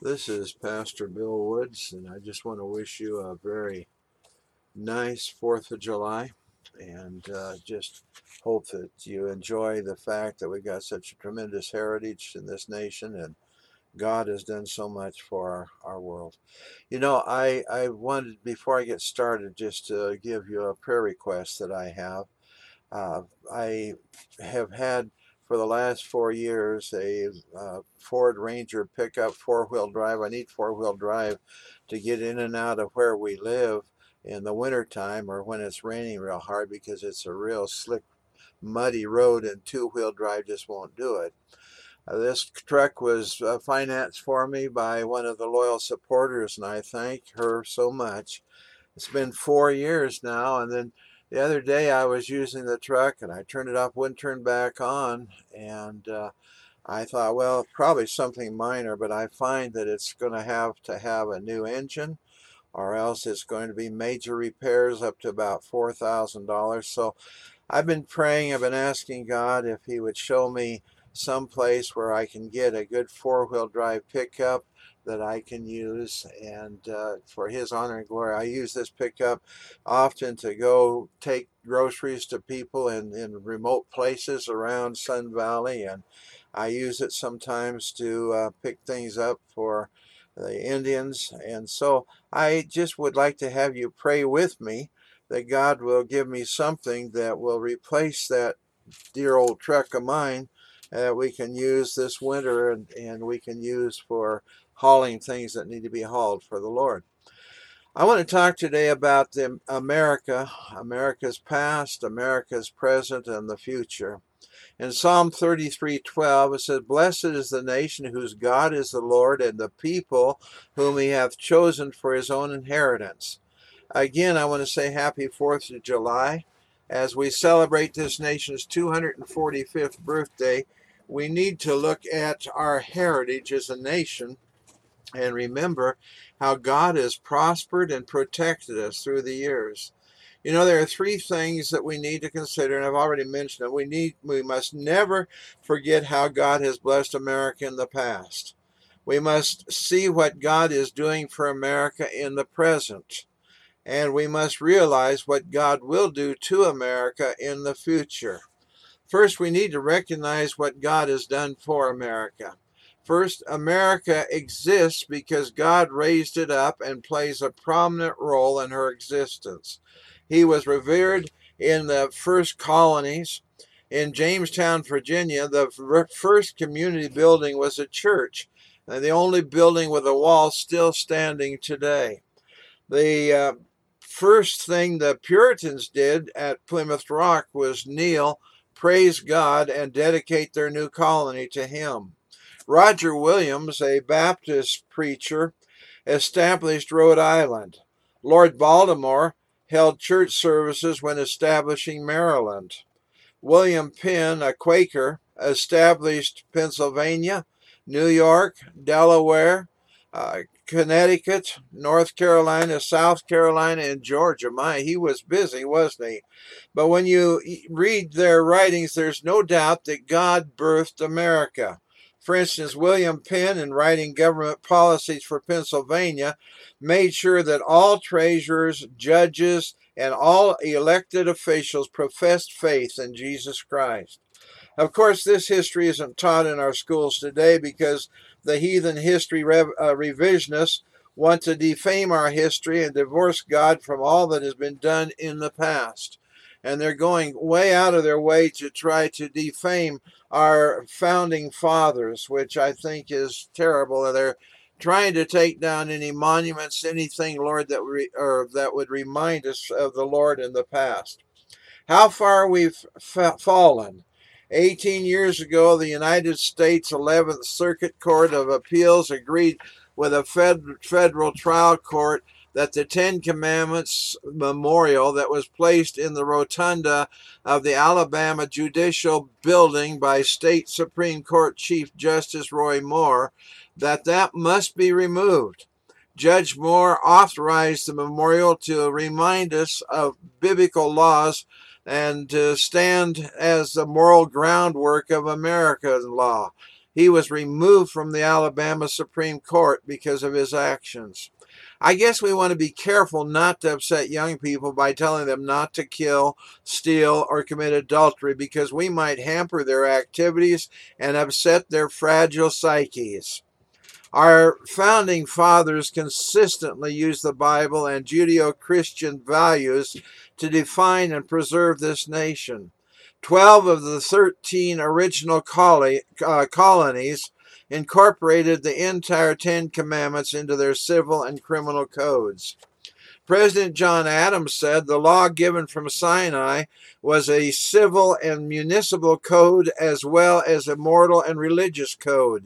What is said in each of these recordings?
This is Pastor Bill Woods, and I just want to wish you a very nice 4th of July and just hope that you enjoy the fact that we've got such a tremendous heritage in this nation and God has done so much for our world. I wanted, before I get started, just to give you a prayer request that I have. I have had for the last 4 years a Ford Ranger pickup 4-wheel drive. I need 4-wheel drive to get in and out of where we live in the wintertime or when it's raining real hard because it's a real slick, muddy road and 2-wheel drive just won't do it. This truck was financed for me by one of the loyal supporters, and I thank her so much. It's been 4 years now, and then the other day I was using the truck and I turned it off, wouldn't turn back on, and I thought, well, probably something minor, but I find that it's going to have a new engine or else it's going to be major repairs up to about $4,000. So I've been praying, I've been asking God if He would show me some place where I can get a good 4-wheel drive pickup that I can use, and for His honor and glory. I use this pickup often to go take groceries to people in remote places around Sun Valley, and I use it sometimes to pick things up for the Indians. And so I just would like to have you pray with me that God will give me something that will replace that dear old truck of mine that we can use this winter and we can use for hauling things that need to be hauled for the Lord. I want to talk today about America's past, America's present, and the future. In Psalm 33:12, it says, "Blessed is the nation whose God is the Lord, and the people whom He hath chosen for His own inheritance." Again, I want to say happy 4th of July. As we celebrate this nation's 245th birthday, we need to look at our heritage as a nation and remember how God has prospered and protected us through the years. There are three things that we need to consider, and I've already mentioned it. We must never forget how God has blessed America in the past. We must see what God is doing for America in the present. And we must realize what God will do to America in the future. First, we need to recognize what God has done for America. First, America exists because God raised it up and plays a prominent role in her existence. He was revered in the first colonies. In Jamestown, Virginia, the first community building was a church, the only building with a wall still standing today. The first thing the Puritans did at Plymouth Rock was kneel, praise God, and dedicate their new colony to Him. Roger Williams, a Baptist preacher, established Rhode Island. Lord Baltimore held church services when establishing Maryland. William Penn, a Quaker, established Pennsylvania, New York, Delaware, Connecticut, North Carolina, South Carolina, and Georgia. He was busy, wasn't he? But when you read their writings, there's no doubt that God birthed America. For instance, William Penn, in writing government policies for Pennsylvania, made sure that all treasurers, judges, and all elected officials professed faith in Jesus Christ. Of course, this history isn't taught in our schools today because the heathen history revisionists want to defame our history and divorce God from all that has been done in the past. And they're going way out of their way to try to defame our founding fathers, which I think is terrible. They're trying to take down any monuments, anything, Lord, that would remind us of the Lord in the past. How far we've fallen. 18 years ago, the United States 11th Circuit Court of Appeals agreed with a federal trial court that the Ten Commandments memorial that was placed in the rotunda of the Alabama Judicial Building by State Supreme Court Chief Justice Roy Moore, that must be removed. Judge Moore authorized the memorial to remind us of biblical laws and to stand as the moral groundwork of American law. he was removed from the Alabama Supreme Court because of his actions. I guess we want to be careful not to upset young people by telling them not to kill, steal, or commit adultery, because we might hamper their activities and upset their fragile psyches. Our founding fathers consistently used the Bible and Judeo-Christian values to define and preserve this nation. 12 of the 13 original colonies incorporated the entire Ten Commandments into their civil and criminal codes. President John Adams said the law given from Sinai was a civil and municipal code as well as a moral and religious code.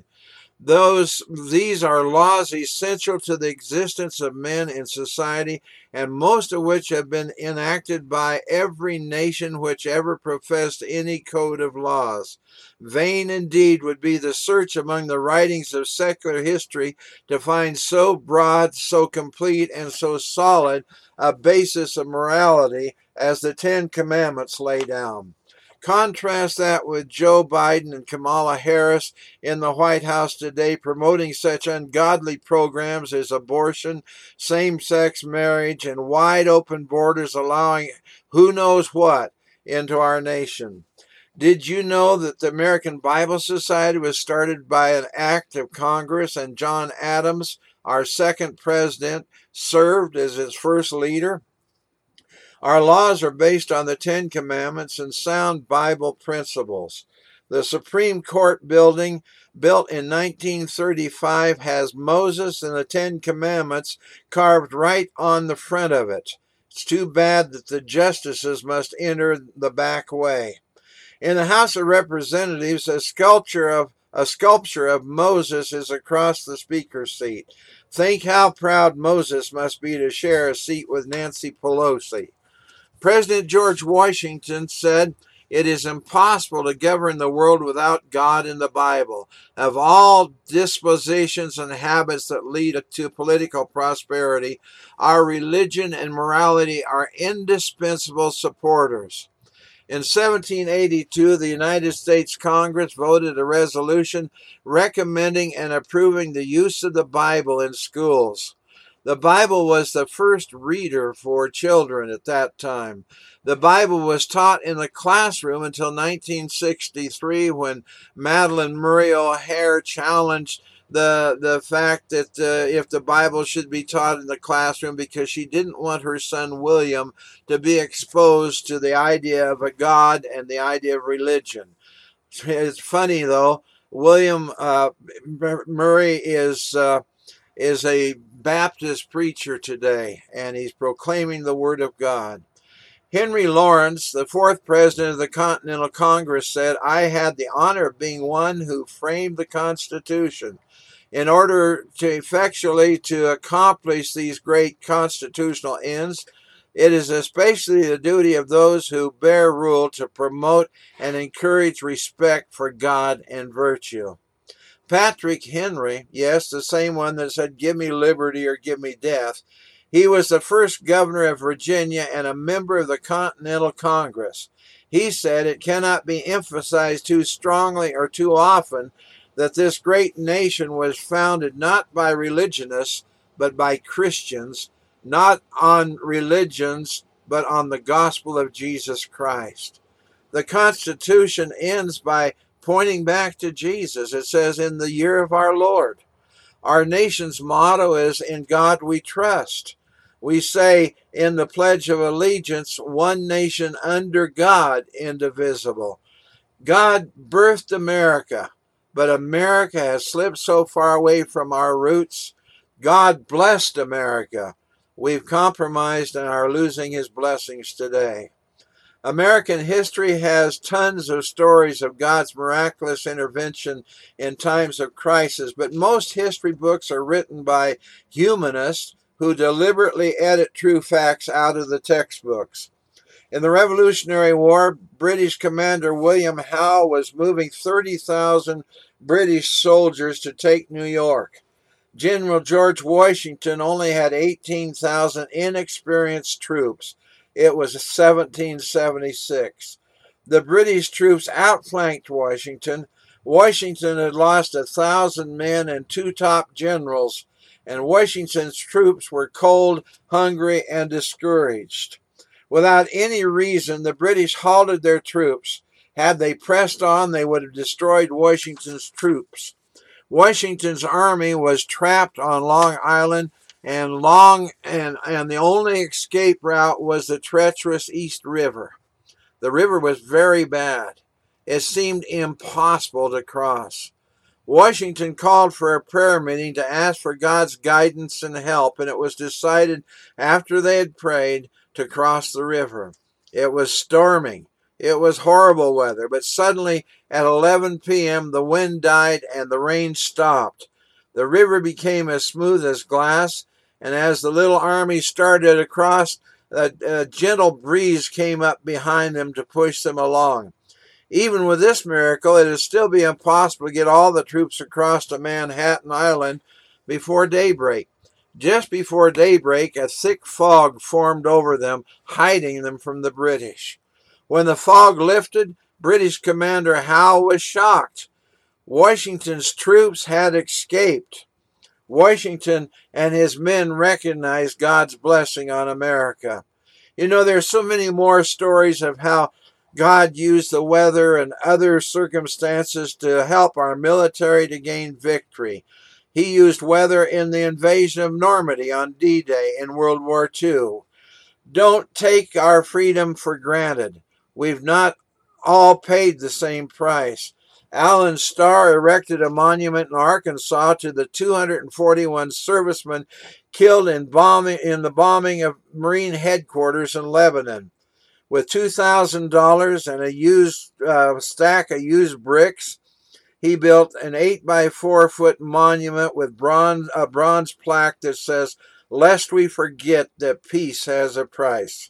These are laws essential to the existence of men in society, and most of which have been enacted by every nation which ever professed any code of laws. Vain indeed would be the search among the writings of secular history to find so broad, so complete, and so solid a basis of morality as the Ten Commandments lay down. Contrast that with Joe Biden and Kamala Harris in the White House today, promoting such ungodly programs as abortion, same-sex marriage, and wide open borders allowing who knows what into our nation. Did you know that the American Bible Society was started by an act of Congress, and John Adams, our second president, served as its first leader? Our laws are based on the Ten Commandments and sound Bible principles. The Supreme Court building, built in 1935, has Moses and the Ten Commandments carved right on the front of it. It's too bad that the justices must enter the back way. In the House of Representatives, a sculpture of Moses is across the Speaker's seat. Think how proud Moses must be to share a seat with Nancy Pelosi. President George Washington said, "It is impossible to govern the world without God in the Bible. Of all dispositions and habits that lead to political prosperity, our religion and morality are indispensable supporters." In 1782, the United States Congress voted a resolution recommending and approving the use of the Bible in schools. The Bible was the first reader for children at that time. The Bible was taught in the classroom until 1963, when Madalyn Murray O'Hair challenged the fact that if the Bible should be taught in the classroom, because she didn't want her son William to be exposed to the idea of a God and the idea of religion. It's funny though, William Murray is a Baptist preacher today, and he's proclaiming the Word of God. Henry Lawrence, the fourth president of the Continental Congress, said, "I had the honor of being one who framed the Constitution. In order to effectually to accomplish these great constitutional ends, it is especially the duty of those who bear rule to promote and encourage respect for God and virtue." Patrick Henry, yes, the same one that said, "Give me liberty or give me death," he was the first governor of Virginia and a member of the Continental Congress. He said, "It cannot be emphasized too strongly or too often that this great nation was founded not by religionists, but by Christians, not on religions, but on the gospel of Jesus Christ." The Constitution ends by pointing back to Jesus. It says, "In the year of our Lord." Our nation's motto is, "In God we trust." We say in the Pledge of Allegiance, "One nation under God, indivisible." God birthed America, but America has slipped so far away from our roots. God blessed America. We've compromised and are losing his blessings today. American history has tons of stories of God's miraculous intervention in times of crisis, but most history books are written by humanists who deliberately edit true facts out of the textbooks. In the Revolutionary War, British Commander William Howe was moving 30,000 British soldiers to take New York. General George Washington only had 18,000 inexperienced troops. It was 1776. The British troops outflanked Washington, Washington had lost 1,000 men and 2 top generals, and Washington's troops were cold, hungry, and discouraged. Without any reason, the British halted their troops. Had they pressed on, they would have destroyed Washington's troops. Washington's army was trapped on Long Island, and the only escape route was the treacherous East River. The river was very bad. It seemed impossible to cross. Washington called for a prayer meeting to ask for God's guidance and help, and it was decided after they had prayed to cross the river. It was storming. It was horrible weather, but suddenly at 11 p.m. the wind died and the rain stopped. The river became as smooth as glass, and as the little army started across, a gentle breeze came up behind them to push them along. Even with this miracle, it would still be impossible to get all the troops across to Manhattan Island before daybreak. Just before daybreak, a thick fog formed over them, hiding them from the British. When the fog lifted, British Commander Howe was shocked. Washington's troops had escaped. Washington and his men recognized God's blessing on America. You know, there's so many more stories of how God used the weather and other circumstances to help our military to gain victory. He used weather in the invasion of Normandy on D-Day in World War II. Don't take our freedom for granted. We've not all paid the same price. Allen Starr erected a monument in Arkansas to the 241 servicemen killed in the bombing of Marine headquarters in Lebanon. With $2,000 and a used stack of used bricks, he built an 8 by 4 foot monument with a bronze plaque that says, "Lest we forget that peace has a price."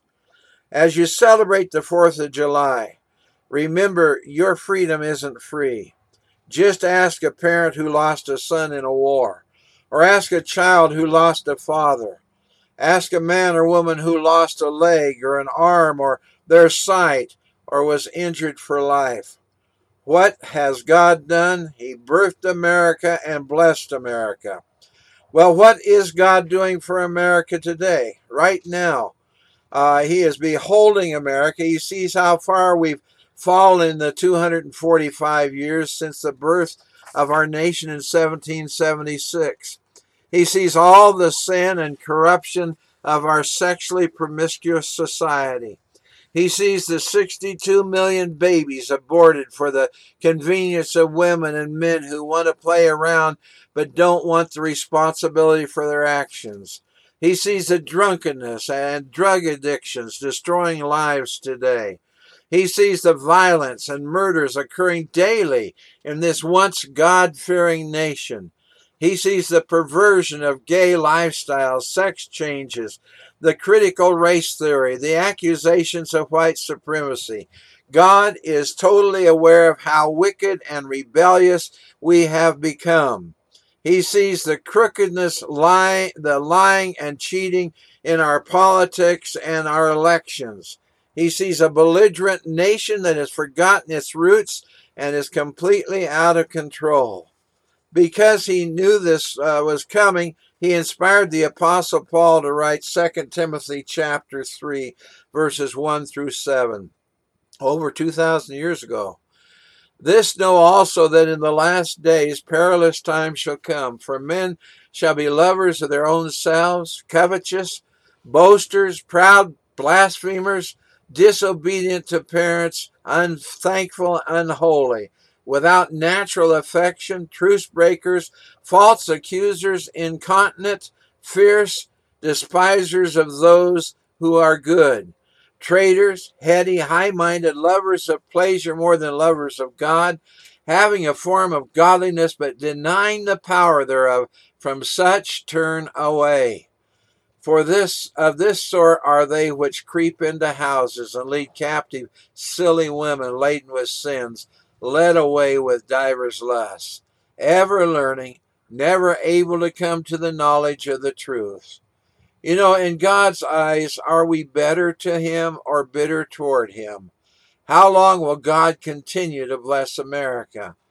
As you celebrate the 4th of July, remember your freedom isn't free. Just ask a parent who lost a son in a war, or ask a child who lost a father. Ask a man or woman who lost a leg or an arm or their sight or was injured for life. What has God done? He birthed America and blessed America. Well, what is God doing for America today, right now? He is beholding America. He sees how far we've fallen in the 245 years since the birth of our nation in 1776. He sees all the sin and corruption of our sexually promiscuous society. He sees the 62 million babies aborted for the convenience of women and men who want to play around but don't want the responsibility for their actions. He sees the drunkenness and drug addictions destroying lives today. He sees the violence and murders occurring daily in this once God-fearing nation. He sees the perversion of gay lifestyles, sex changes, the critical race theory, the accusations of white supremacy. God is totally aware of how wicked and rebellious we have become. He sees the crookedness, the lying and cheating in our politics and our elections. He sees a belligerent nation that has forgotten its roots and is completely out of control. Because he knew this was coming, he inspired the Apostle Paul to write 2 Timothy chapter 3, verses 1 through 7, over 2,000 years ago. This know also that in the last days perilous times shall come, for men shall be lovers of their own selves, covetous, boasters, proud, blasphemers, disobedient to parents, unthankful, unholy, without natural affection, truce breakers, false accusers, incontinent, fierce, despisers of those who are good, traitors, heady, high-minded, lovers of pleasure more than lovers of God, having a form of godliness but denying the power thereof. From such turn away. For of this sort are they which creep into houses and lead captive silly women laden with sins, led away with divers lusts, ever learning, never able to come to the knowledge of the truth. You know, in God's eyes, are we better to him or bitter toward him? How long will God continue to bless America?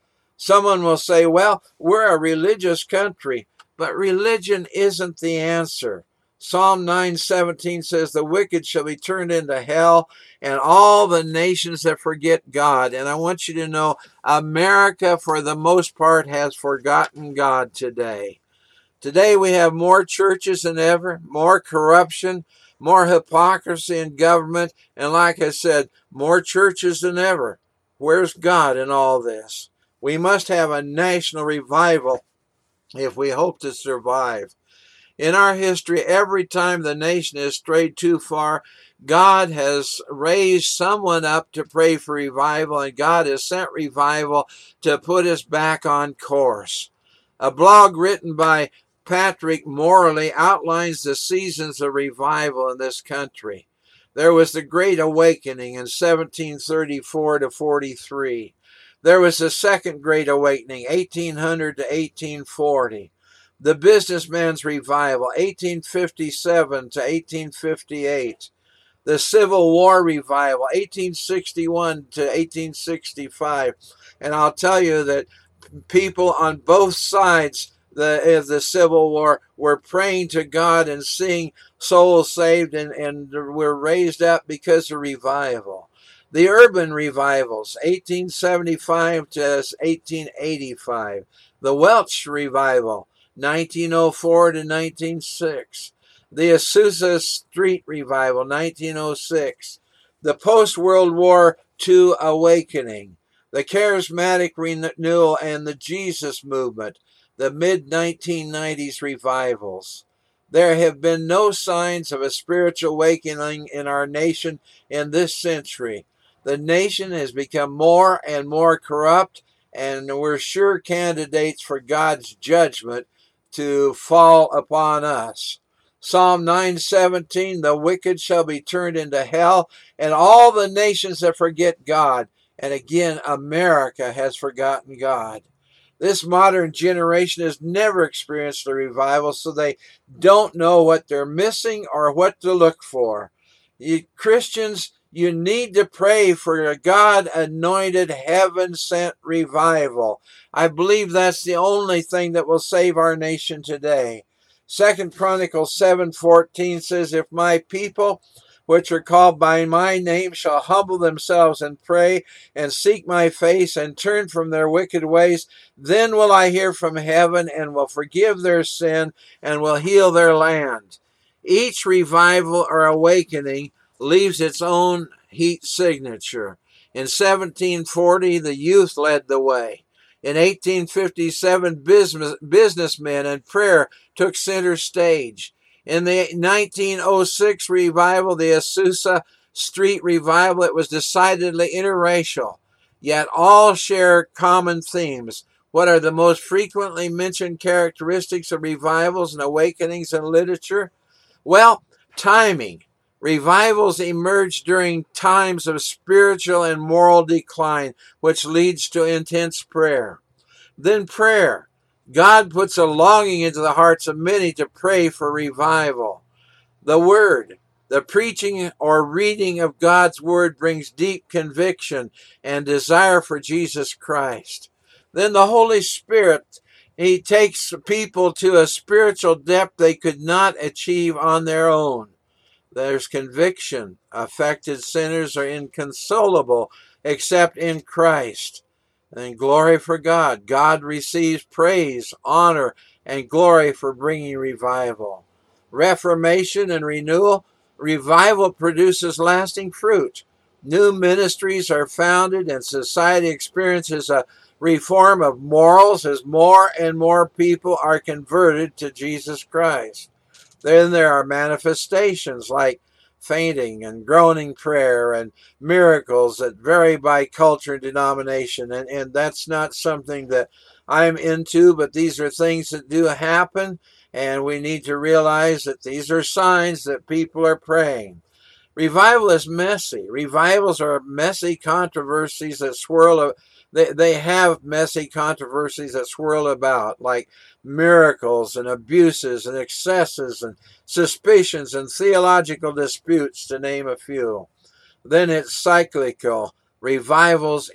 Someone will say, well, we're a religious country, but religion isn't the answer. Psalm 9:17 says, the wicked shall be turned into hell, and all the nations that forget God. And I want you to know, America, for the most part, has forgotten God today. Today we have more churches than ever, more corruption, more hypocrisy in government, and like I said, more churches than ever. Where's God in all this? We must have a national revival if we hope to survive. In our history, every time the nation has strayed too far, God has raised someone up to pray for revival, and God has sent revival to put us back on course. A blog written by Patrick Morley outlines the seasons of revival in this country. There was the Great Awakening in 1734 to 43. There was the Second Great Awakening, 1800 to 1840. The Businessman's Revival, 1857 to 1858. The Civil War Revival, 1861 to 1865. And I'll tell you that people on both sides of the Civil War were praying to God and seeing souls saved and were raised up because of revival. The urban revivals, 1875 to 1885. The Welsh Revival, 1904 to 1906. The Azusa Street Revival, 1906. The post-World War II Awakening. The Charismatic Renewal and the Jesus Movement. The mid-1990s revivals. There have been no signs of a spiritual awakening in our nation in this century. The nation has become more and more corrupt, and we're sure candidates for God's judgment to fall upon us. Psalm 9:17, the wicked shall be turned into hell, and all the nations that forget God. And again, America has forgotten God. This modern generation has never experienced a revival, so they don't know what they're missing or what to look for. Christians, you need to pray for a God-anointed, heaven-sent revival. I believe that's the only thing that will save our nation today. 2 Chronicles 7:14 says, if my people, which are called by my name, shall humble themselves and pray and seek my face and turn from their wicked ways, then will I hear from heaven and will forgive their sin and will heal their land. Each revival or awakening leaves its own heat signature. In 1740, the youth led the way. In 1857, businessmen and prayer took center stage. In the 1906 revival, the Azusa Street Revival, it was decidedly interracial, yet all share common themes. What are the most frequently mentioned characteristics of revivals and awakenings in literature? Well, timing. Revivals emerge during times of spiritual and moral decline, which leads to intense prayer. Then prayer. God puts a longing into the hearts of many to pray for revival. The Word. The preaching or reading of God's Word brings deep conviction and desire for Jesus Christ. Then the Holy Spirit, He takes people to a spiritual depth they could not achieve on their own. There's conviction. Affected sinners are inconsolable except in Christ. And glory for God. God receives praise, honor, and glory for bringing revival. Reformation and renewal. Revival produces lasting fruit. New ministries are founded and society experiences a reform of morals as more and more people are converted to Jesus Christ. Then there are manifestations like fainting and groaning prayer and miracles that vary by culture and denomination. And that's not something that I'm into, but these are things that do happen, and we need to realize that these are signs that people are praying. Revival is messy. Revivals are messy controversies that swirl. They have messy controversies that swirl about, like miracles and abuses and excesses and suspicions and theological disputes, to name a few. Then it's cyclical. revivals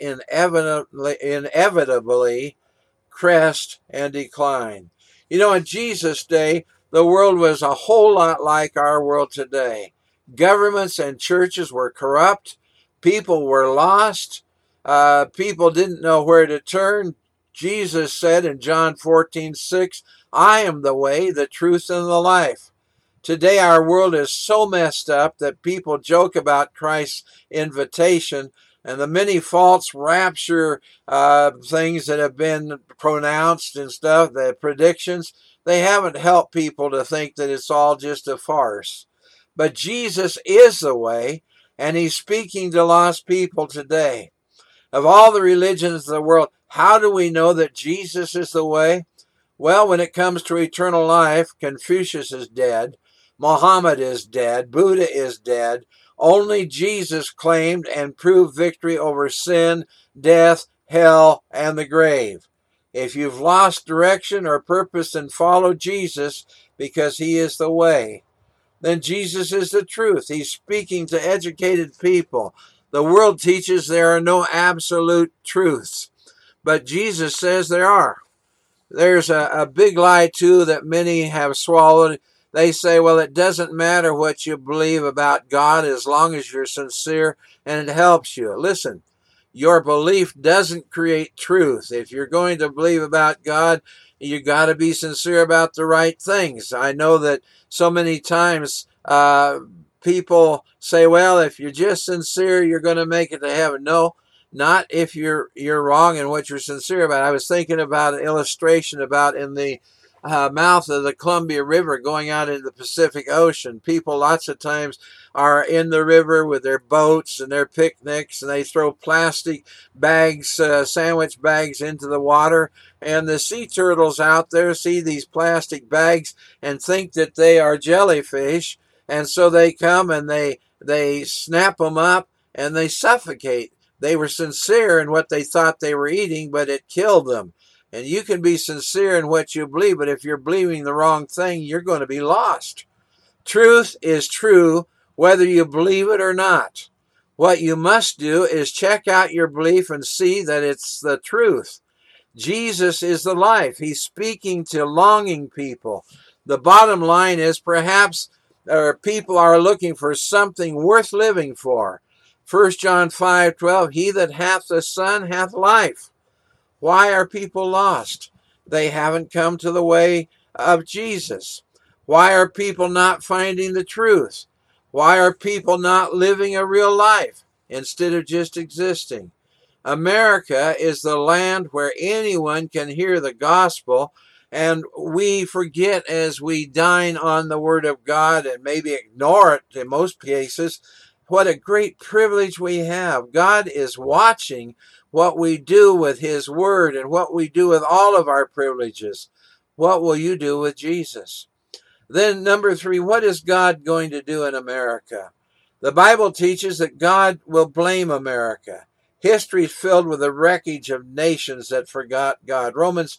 inevitably crest and decline. You know, in Jesus' day, the world was a whole lot like our world today. Governments and churches were corrupt. People were lost. People didn't know where to turn. Jesus said in John 14:6, I am the way, the truth, and the life. Today, our world is so messed up that people joke about Christ's invitation and the many false rapture things that have been pronounced and stuff, the predictions. They haven't helped people to think that it's all just a farce. But Jesus is the way, and he's speaking to lost people today. Of all the religions of the world, how do we know that Jesus is the way? Well, when it comes to eternal life, Confucius is dead, Muhammad is dead, Buddha is dead. Only Jesus claimed and proved victory over sin, death, hell, and the grave. If you've lost direction or purpose, then follow Jesus because he is the way. Then Jesus is the truth. He's speaking to educated people. The world teaches there are no absolute truths, but Jesus says there are. There's a big lie, too, that many have swallowed. They say, well, it doesn't matter what you believe about God as long as you're sincere and it helps you. Listen, your belief doesn't create truth. If you're going to believe about God, you got to be sincere about the right things. I know that so many times people say, well, if you're just sincere, you're going to make it to heaven. No, not if you're wrong in what you're sincere about. I was thinking about an illustration about in the mouth of the Columbia River going out into the Pacific Ocean. People lots of times are in the river with their boats and their picnics, and they throw plastic bags, sandwich bags into the water. And the sea turtles out there see these plastic bags and think that they are jellyfish. And so they come and they snap them up and they suffocate. They were sincere in what they thought they were eating, but it killed them. And you can be sincere in what you believe, but if you're believing the wrong thing, you're going to be lost. Truth is true whether you believe it or not. What you must do is check out your belief and see that it's the truth. Jesus is the life. He's speaking to longing people. The bottom line is perhaps people are looking for something worth living for. 1 John 5:12, he that hath the Son hath life. Why are people lost? They haven't come to the way of Jesus. Why are people not finding the truth? Why are people not living a real life instead of just existing? America is the land where anyone can hear the gospel, and we forget as we dine on the Word of God and maybe ignore it in most cases, what a great privilege we have. God is watching what we do with his word and what we do with all of our privileges. What will you do with Jesus? Then number 3, what is God going to do in America? The Bible teaches that God will blame America. History is filled with the wreckage of nations that forgot God. Romans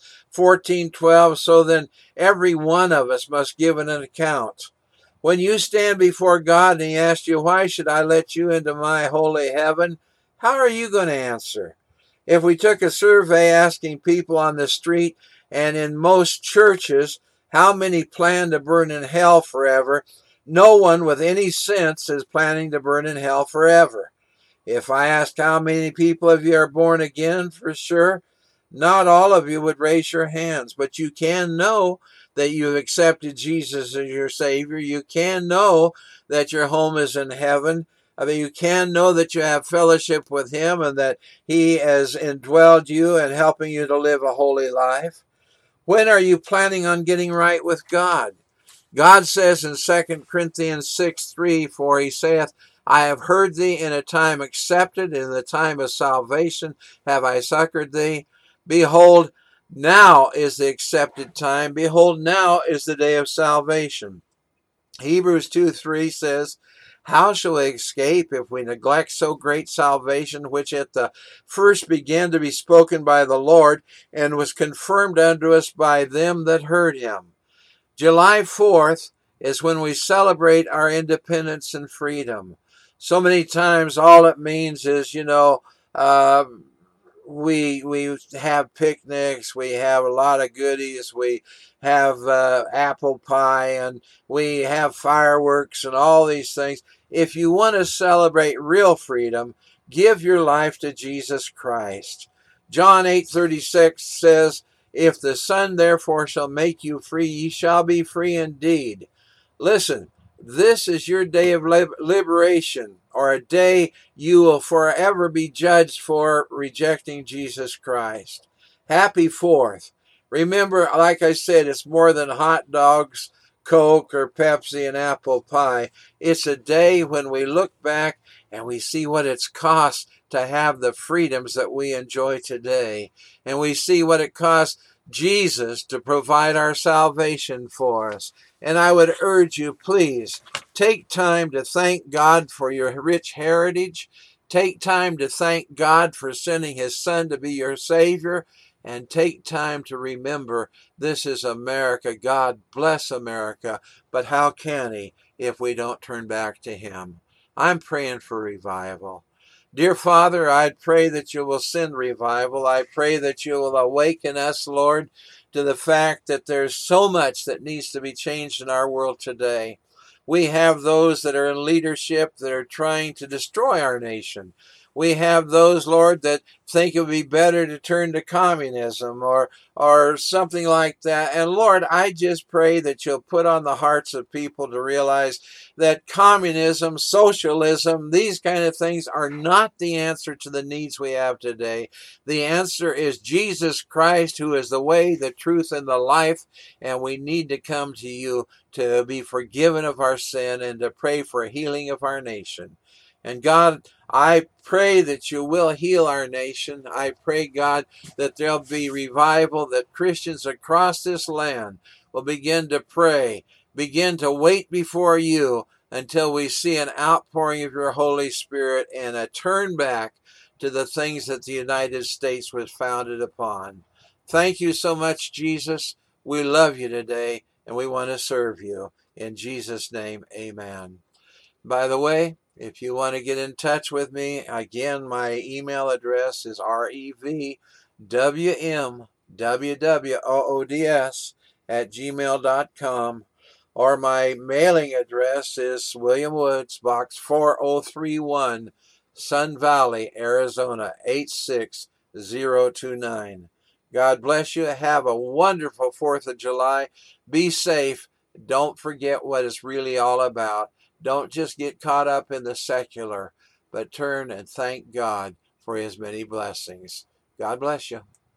14:12, so then every one of us must give an account. When you stand before God and he asks you, why should I let you into my holy heaven? How are you going to answer? If we took a survey asking people on the street and in most churches how many plan to burn in hell forever, no one with any sense is planning to burn in hell forever. If I asked how many people of you are born again for sure, not all of you would raise your hands, but you can know that you've accepted Jesus as your Savior. You can know that your home is in heaven. I mean, you can know that you have fellowship with him and that he has indwelled you and helping you to live a holy life. When are you planning on getting right with God? God says in 2 Corinthians 6:3, for he saith, I have heard thee in a time accepted, in the time of salvation have I succored thee. Behold, now is the accepted time. Behold, now is the day of salvation. Hebrews 2:3 says, how shall we escape if we neglect so great salvation, which at the first began to be spoken by the Lord, and was confirmed unto us by them that heard him? July 4th is when we celebrate our independence and freedom. So many times all it means is, Uh, we have picnics, we have a lot of goodies, we have apple pie, and we have fireworks and all these things. If you want to celebrate real freedom, give your life to Jesus Christ. John 8:36 says, "If the Son therefore shall make you free, ye shall be free indeed." Listen, this is your day of liberation, or a day you will forever be judged for rejecting Jesus Christ. Happy 4th. Remember, like I said, it's more than hot dogs, Coke, or Pepsi and apple pie. It's a day when we look back and we see what it's cost to have the freedoms that we enjoy today. And we see what it cost Jesus to provide our salvation for us. And I would urge you, please, take time to thank God for your rich heritage. Take time to thank God for sending his Son to be your Savior. And take time to remember this is America. God bless America. But how can he if we don't turn back to him? I'm praying for revival. Dear Father, I pray that you will send revival. I pray that you will awaken us, Lord, to the fact that there's so much that needs to be changed in our world today. We have those that are in leadership that are trying to destroy our nation. We have those, Lord, that think it would be better to turn to communism or something like that. And Lord, I just pray that you'll put on the hearts of people to realize that communism, socialism, these kind of things are not the answer to the needs we have today. The answer is Jesus Christ, who is the way, the truth, and the life. And we need to come to you to be forgiven of our sin and to pray for healing of our nation. And God, I pray that you will heal our nation. I pray, God, that there'll be revival, that Christians across this land will begin to pray, begin to wait before you until we see an outpouring of your Holy Spirit and a turn back to the things that the United States was founded upon. Thank you so much, Jesus. We love you today, and we want to serve you. In Jesus' name, amen. By the way, if you want to get in touch with me, again, my email address is revwmwoods@gmail.com, or my mailing address is William Woods, Box 4031, Sun Valley, Arizona 86029. God bless you. Have a wonderful 4th of July. Be safe. Don't forget what it's really all about. Don't just get caught up in the secular, but turn and thank God for his many blessings. God bless you.